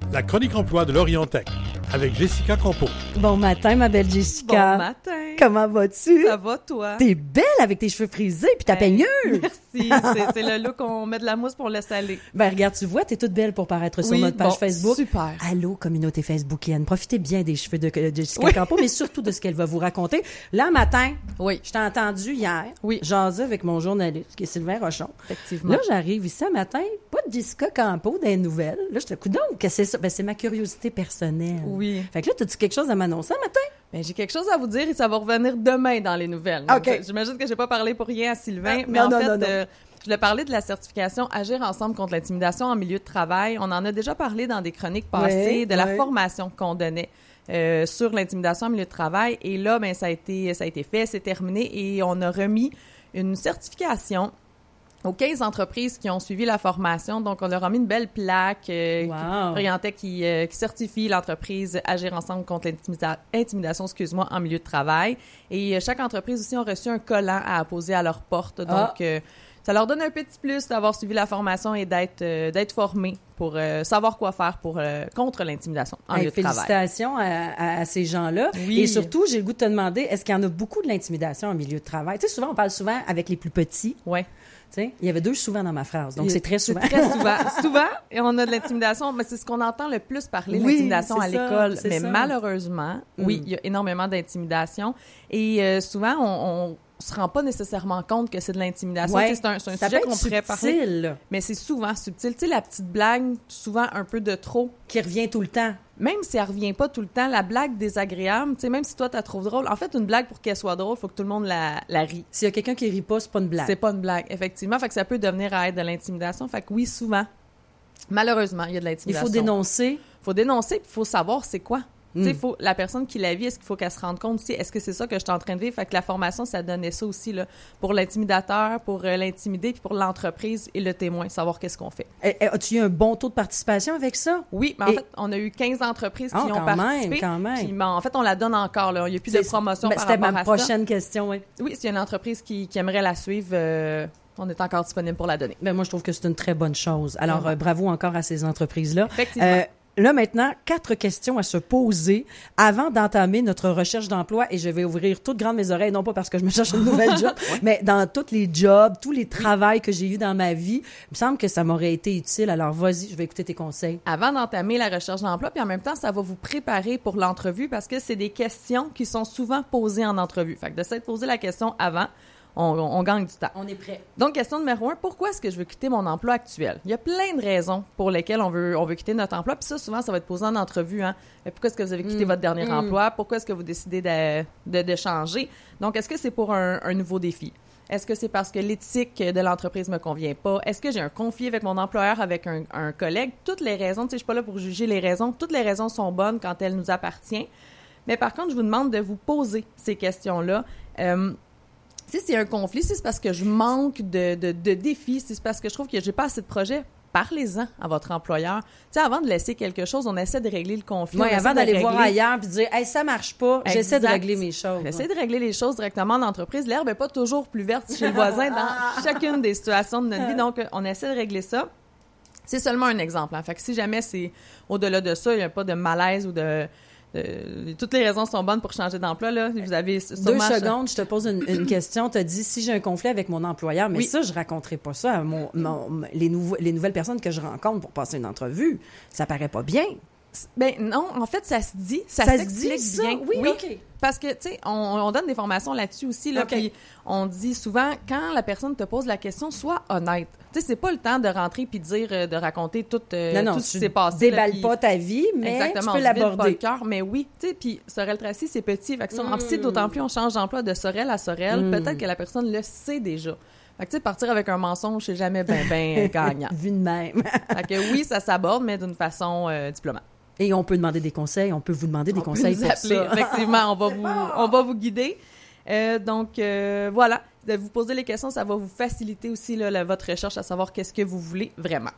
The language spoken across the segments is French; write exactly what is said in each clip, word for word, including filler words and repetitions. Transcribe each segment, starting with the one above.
la chronique emploi de l'Orientech, avec Jessica Campeau. Bon matin, ma belle Jessica. Bon matin. Comment vas-tu? Ça va, toi? T'es belle avec tes cheveux frisés puis ta Hey, peignure. Merci. C'est, c'est le look, on met de la mousse pour le saler. Ben, regarde, tu vois, t'es toute belle pour paraître sur Oui, notre page bon, Facebook. super. Allô, communauté facebookienne. Profitez bien des cheveux de, de Jessica Oui. Campeau, mais surtout de ce qu'elle va vous raconter. Là, matin, Oui, je t'ai entendu hier, Oui. jaser avec mon journaliste, qui est Sylvain Rochon. effectivement. Là, j'arrive ici un matin, pas de Jessica Campeau dans les nouvelles. Là, je te coup donc, qu'est-ce que c'est ça? Ben, c'est ma curiosité personnelle. Oui. Fait que là, t'as-tu quelque chose à m'annoncer un matin? Ben, j'ai quelque chose à vous dire et ça va revenir demain dans les nouvelles. OK. Donc, j'imagine que j'ai pas parlé pour rien à Sylvain, Ah, mais non, en non, fait, non, non. euh, je voulais parler de la certification Agir ensemble contre l'intimidation en milieu de travail. On en a déjà parlé dans des chroniques passées Ouais, de la ouais. formation qu'on donnait euh, sur l'intimidation en milieu de travail. Et là, ben, ça a été, ça a été fait, c'est terminé et on a remis une certification aux quinze entreprises qui ont suivi la formation. Donc, on leur a mis une belle plaque euh, Wow. qui, Orientech qui, euh, qui certifie l'entreprise Agir ensemble contre l'intimida- l'intimidation, excuse-moi, en milieu de travail. Et euh, chaque entreprise aussi a reçu un collant à apposer à leur porte. Donc, Ah. euh, ça leur donne un petit plus d'avoir suivi la formation et d'être euh, d'être formés pour euh, savoir quoi faire pour euh, contre l'intimidation en Hey, milieu de travail. félicitations à, à- à ces gens-là. Oui. Et surtout, j'ai le goût de te demander, est-ce qu'il y en a beaucoup de l'intimidation en milieu de travail? Tu sais, souvent, on parle souvent avec les plus petits. Ouais. Tu sais, il y avait deux souvent dans ma phrase, donc Il- c'est très souvent. C'est très souvent. souvent, et on a de l'intimidation, mais c'est ce qu'on entend le plus parler, Oui, l'intimidation à c'est ça, l'école. c'est Mais ça. malheureusement, oui, Mm. il y a énormément d'intimidation. Et euh, souvent, on, on se rend pas nécessairement compte que c'est de l'intimidation. Ouais. Tu sais, C'est un, c'est un Ça sujet peut qu'on être pourrait parler, subtil, mais c'est souvent subtil. Tu sais, la petite blague, souvent un peu de trop. qui revient tout le temps. Même si elle revient pas tout le temps, la blague désagréable, tu sais, même si toi, tu la trouves drôle, en fait, une blague, pour qu'elle soit drôle, il faut que tout le monde la, la rie. S'il y a quelqu'un qui rit pas, c'est pas une blague. C'est pas une blague, effectivement. Fait que ça peut devenir à être de l'intimidation. Fait que oui, souvent, malheureusement, il y a de Il l'intimidation. faut dénoncer. faut dénoncer, puis il faut savoir c'est quoi. Mm. Tu sais, faut, la personne qui la vit, est-ce qu'il faut qu'elle se rende compte aussi, est-ce que c'est ça que je suis en train de vivre? Fait que la formation, ça donnait ça aussi, là, pour l'intimidateur, pour euh, l'intimider, puis pour l'entreprise et le témoin, savoir qu'est-ce qu'on fait. Eh, eh, As-tu eu un bon taux de participation avec ça? Oui, mais en Et- fait, on a eu quinze entreprises qui Ah, ont quand même, participé. quand même. Puis, ben, en fait, on la donne encore, là. Il n'y a plus de C'est- promotion ben, par C'était rapport ma à prochaine question, oui. ça. Oui, s'il y a une entreprise qui, qui aimerait la suivre, euh, on est encore disponible pour la donner. Ben, moi, je trouve que c'est une très bonne chose. Alors, Vraiment. euh, bravo encore à ces entreprises-là. Effectivement. Euh, là, maintenant, quatre questions à se poser avant d'entamer notre recherche d'emploi. Et je vais ouvrir toutes grandes mes oreilles, non pas parce que je me cherche une nouvelle job, mais dans tous les jobs, tous les travails que j'ai eus dans ma vie, il me semble que ça m'aurait été utile. Alors, vas-y, je vais écouter tes conseils. Avant d'entamer la recherche d'emploi, puis en même temps, ça va vous préparer pour l'entrevue parce que c'est des questions qui sont souvent posées en entrevue. Fait que de s'être posé la question avant, on, on, on gagne du temps. On est prêt. Donc, question numéro un, pourquoi est-ce que je veux quitter mon emploi actuel? Il y a plein de raisons pour lesquelles on veut, on veut quitter notre emploi, puis ça, souvent, ça va être posé en entrevue. Hein? Mais pourquoi est-ce que vous avez quitté Mm. votre dernier Mm. emploi? Pourquoi est-ce que vous décidez de, de, de changer? Donc, est-ce que c'est pour un, un nouveau défi? Est-ce que c'est parce que l'éthique de l'entreprise me convient pas? Est-ce que j'ai un conflit avec mon employeur, avec un, un collègue? Toutes les raisons, tu sais, je suis pas là pour juger les raisons. Toutes les raisons sont bonnes quand elles nous appartiennent. Mais par contre, je vous demande de vous poser ces questions-là. Euh, si c'est un conflit, si c'est parce que je manque de, de, de défis, si c'est parce que je trouve que j'ai pas assez de projets, parlez-en à votre employeur. Tu sais, avant de laisser quelque chose, on essaie de régler le conflit. Moi, on essaie avant de d'aller régler- voir ailleurs puis de dire, hey, ça marche pas, j'essaie de Exact. régler mes choses. J'essaie de régler les choses directement en entreprise. L'herbe n'est pas toujours plus verte chez le voisin dans chacune des situations de notre vie. Donc, on essaie de régler ça. C'est seulement un exemple. Hein. Fait que si jamais c'est au-delà de ça, il n'y a pas de malaise ou de... de- toutes les raisons sont bonnes pour changer d'emploi. Là. Vous avez Deux sûrement... secondes, je te pose une, une question. Tu as dit, si j'ai un conflit avec mon employeur, mais Oui. ça, je raconterai pas ça à mon, mon- les, nouveaux, les nouvelles personnes que je rencontre pour passer une entrevue. Ça paraît pas bien. Ben non, en fait, ça se dit. Ça, Ça se s'explique dit, ça? bien. Oui, OK. Parce que, tu sais, on, on donne des formations là-dessus aussi, là, OK. puis on dit souvent, quand la personne te pose la question, sois honnête. Tu sais, c'est pas le temps de rentrer puis de dire, euh, de raconter tout, euh, Non, non, tout ce qui tu s'est passé. là, déballes puis- pas ta vie, mais Exactement, tu peux on se vide pas le l'aborder. cœur, mais oui, tu sais, puis Sorel Tracy, c'est petit. Fait que ça, Mm. en plus, d'autant plus on change d'emploi de Sorel à Sorel, Mm. peut-être que la personne le sait déjà. Fait que, tu sais, partir avec un mensonge, c'est jamais ben, ben gagnant. Vu de même. Fait que oui, ça s'aborde, mais d'une façon euh, diplomate. Et on peut demander des conseils, on peut vous demander des On peut conseils nous pour appeler. ça. Effectivement, on va vous, on va vous guider. Euh, donc, euh, voilà, de vous poser les questions, ça va vous faciliter aussi là, la- votre recherche à savoir qu'est-ce que vous voulez vraiment.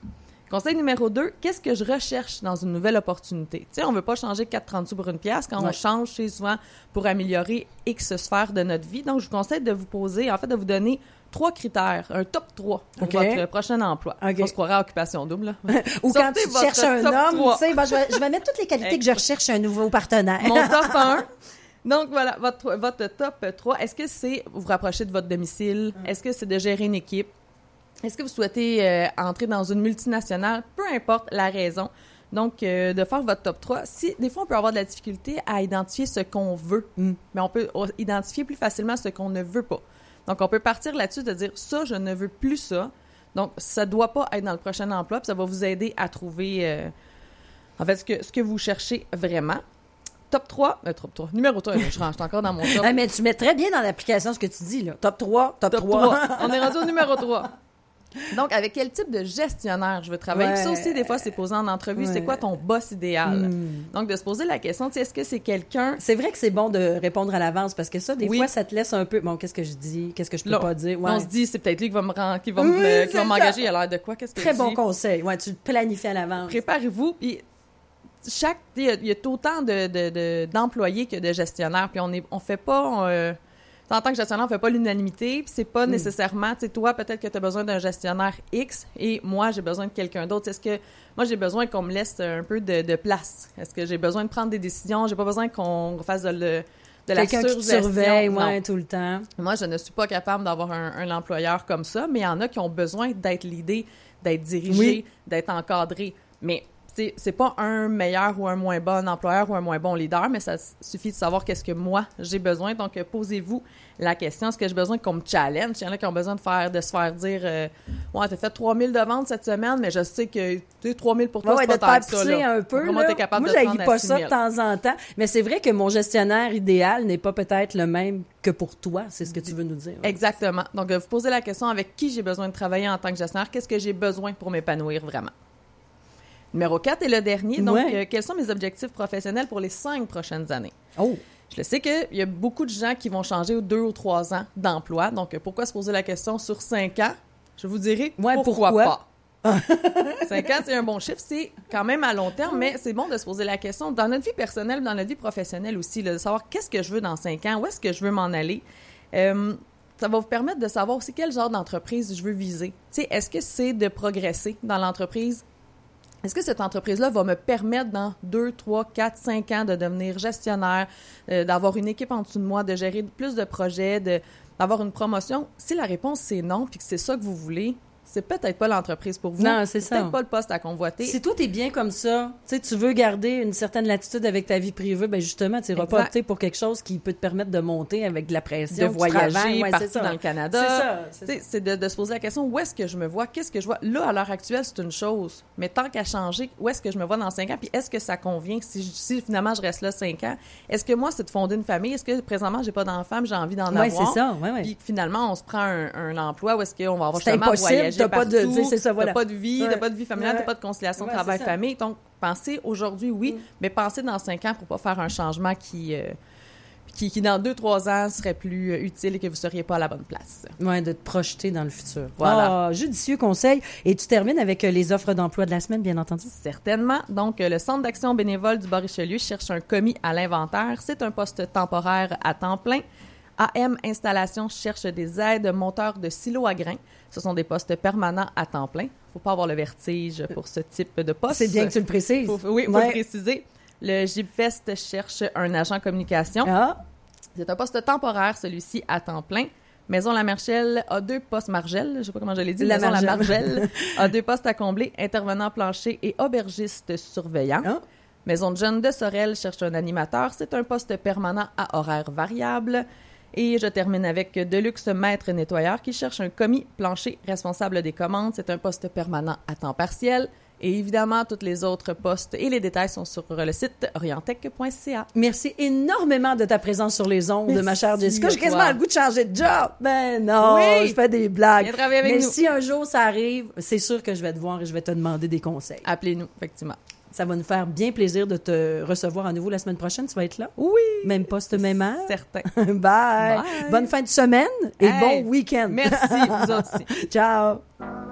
Conseil numéro deux, qu'est-ce que je recherche dans une nouvelle opportunité? Tu sais, on veut pas changer quatre trente sous pour une pièce. Quand ouais. on change, c'est souvent pour améliorer X sphère de notre vie. Donc, je vous conseille de vous poser, en fait, de vous donner trois critères, un top trois pour okay. votre prochain emploi. Okay. On se croirait à occupation double, là. Ou quand tu cherches un homme, tu sais, ben, je, vais, je vais mettre toutes les qualités que je recherche chez un nouveau partenaire. Mon top un. Donc, voilà, votre, votre top trois. Est-ce que c'est vous rapprocher de votre domicile? Mm. Est-ce que c'est de gérer une équipe? Est-ce que vous souhaitez euh, entrer dans une multinationale? Peu importe la raison. Donc, euh, de faire votre top trois. Si, des fois, on peut avoir de la difficulté à identifier ce qu'on veut, mm. mais on peut identifier plus facilement ce qu'on ne veut pas. Donc, on peut partir là-dessus de dire, ça, je ne veux plus ça. Donc, ça ne doit pas être dans le prochain emploi, puis ça va vous aider à trouver, euh, en fait, ce que, ce que vous cherchez vraiment. Top trois, euh, top trois, numéro trois, je rentre encore dans mon top. Ah, mais tu mets très bien dans l'application ce que tu dis, là. Top trois, top, top trois. trois. On est rendu au numéro trois. Donc, avec quel type de gestionnaire je veux travailler? Ouais. Ça aussi, des fois, c'est posé en entrevue. Ouais. C'est quoi ton boss idéal? Mm. Donc, de se poser la question, est-ce que c'est quelqu'un... C'est vrai que c'est bon de répondre à l'avance parce que ça, des oui. fois, ça te laisse un peu... Bon, qu'est-ce que je dis? Qu'est-ce que je peux Là, pas dire? Ouais. On se dit, c'est peut-être lui qui va me rend... qui va oui, me... qui va m'engager. Il a l'air de quoi? Qu'est-ce que Très je bon dis? conseil. Ouais, tu te planifies à l'avance. Préparez-vous, puis... Chaque... Il y, y a autant de, de, de, d'employés que de gestionnaires, puis on est, on fait pas... Euh, en tant que gestionnaire, on fait pas l'unanimité, puis c'est pas mm. nécessairement, tu sais, toi, peut-être que tu as besoin d'un gestionnaire X, et moi, j'ai besoin de quelqu'un d'autre. Est-ce que moi, j'ai besoin qu'on me laisse un peu de, de place? Est-ce que j'ai besoin de prendre des décisions? J'ai pas besoin qu'on fasse de, le, de la quelqu'un surgestion. Quelqu'un qui te surveille, ouais, tout le temps. Moi, je ne suis pas capable d'avoir un, un employeur comme ça, mais il y en a qui ont besoin d'être leadés, d'être dirigés, oui. d'être encadrés. Mais c'est, c'est pas un meilleur ou un moins bon employeur ou un moins bon leader, mais ça suffit de savoir qu'est-ce que moi, j'ai besoin. Donc, euh, posez-vous la question, est-ce que j'ai besoin qu'on me challenge? Il y en a qui ont besoin de faire, de se faire dire euh, « Ouais, t'as fait trois mille de ventes cette semaine, mais je sais que tu sais, trois mille pour toi, ouais, c'est pas tant que ça. » Ouais, de te faire pousser un peu. Comment t'es capable moi, de prendre pas ça de temps en temps. Mais c'est vrai que mon gestionnaire idéal n'est pas peut-être le même que pour toi. C'est ce que tu veux nous dire. Ouais. Exactement. Donc, euh, vous posez la question avec qui j'ai besoin de travailler en tant que gestionnaire. Qu'est-ce que j'ai besoin pour m'épanouir vraiment? Numéro quatre est le dernier. Donc, ouais. euh, quels sont mes objectifs professionnels pour les cinq prochaines années? Oh! Je le sais qu'il y a beaucoup de gens qui vont changer aux deux ou trois ans d'emploi. Donc, euh, pourquoi se poser la question sur cinq ans? Je vous dirai ouais, pourquoi, pourquoi pas. cinq ans, c'est un bon chiffre. C'est quand même à long terme, mais c'est bon de se poser la question dans notre vie personnelle, dans notre vie professionnelle aussi, là, de savoir qu'est-ce que je veux dans cinq ans, où est-ce que je veux m'en aller. Euh, ça va vous permettre de savoir aussi quel genre d'entreprise je veux viser. Tu sais, est-ce que c'est de progresser dans l'entreprise? Est-ce que cette entreprise-là va me permettre dans deux, trois, quatre, cinq ans de devenir gestionnaire, euh, d'avoir une équipe en dessous de moi, de gérer plus de projets, de, d'avoir une promotion? Si la réponse c'est non, puis que c'est ça que vous voulez, c'est peut-être pas l'entreprise pour vous. Non, c'est, c'est ça. peut-être pas le poste à convoiter. Si toi, t'es bien comme ça, tu sais, tu veux garder une certaine latitude avec ta vie privée, ben justement, tu iras pas opter pour quelque chose qui peut te permettre de monter avec de la pression, de voyager ouais, partout c'est ça. dans le Canada. C'est ça. C'est, ça. c'est de, de se poser la question, où est-ce que je me vois? Qu'est-ce que je vois? Là, à l'heure actuelle, c'est une chose. Mais tant qu'à changer, où est-ce que je me vois dans cinq ans? Puis est-ce que ça convient? Si, je, si finalement je reste là cinq ans, est-ce que moi, c'est de fonder une famille? Est-ce que présentement, j'ai pas d'enfant, mais j'ai envie d'en ouais, avoir? C'est ça. Ouais, ouais. Puis finalement, on se prend un, un emploi où est-ce qu'on va avoir c'est justement impossible, voyager t'as partout. Pas de, c'est ça, voilà. T'as pas de vie, ouais. t'as pas de vie familiale, ouais. t'as pas de conciliation ouais, travail-famille. Donc, pensez aujourd'hui, oui, mm. mais pensez dans cinq ans pour pas faire un changement qui, euh, qui, qui dans deux, trois ans, serait plus euh, utile et que vous seriez pas à la bonne place. Oui, de te projeter dans le futur. Voilà. Oh, judicieux conseil. Et tu termines avec euh, les offres d'emploi de la semaine, bien entendu? Certainement. Donc, euh, le Centre d'action bénévole du Bas-Richelieu cherche un commis à l'inventaire. C'est un poste temporaire à temps plein. A M Installation cherche des aides monteurs de silos à grains. Ce sont des postes permanents à temps plein. Il ne faut pas avoir le vertige pour ce type de poste. C'est bien que tu le précises. Faut, oui, il faut ouais. le préciser. Le Gibfest cherche un agent communication. Ah. C'est un poste temporaire, celui-ci, à temps plein. Maison La Margelle a deux postes, Margelle, je ne sais pas comment je l'ai dit, La Maison Margelle. La Margelle a deux postes à combler, intervenant plancher et aubergiste surveillant. Ah. Maison de Jeunes de Sorel cherche un animateur. C'est un poste permanent à horaire variable. Et je termine avec Deluxe Maître Nettoyeur qui cherche un commis plancher responsable des commandes. C'est un poste permanent à temps partiel. Et évidemment, tous les autres postes et les détails sont sur le site orientech point c a. Merci énormément de ta présence sur les ondes, Merci ma chère Jessica. J'ai quasiment le goût de changer de job. Ben non, oui. Je fais des blagues. Viens travailler avec Mais nous. si un jour ça arrive, c'est sûr que je vais te voir et je vais te demander des conseils. Appelez-nous, effectivement. Ça va nous faire bien plaisir de te recevoir à nouveau la semaine prochaine. Tu vas être là? Oui! Même poste, même heure? Certain. Bye. Bye! Bonne fin de semaine et hey, bon week-end. Merci, vous aussi. Ciao!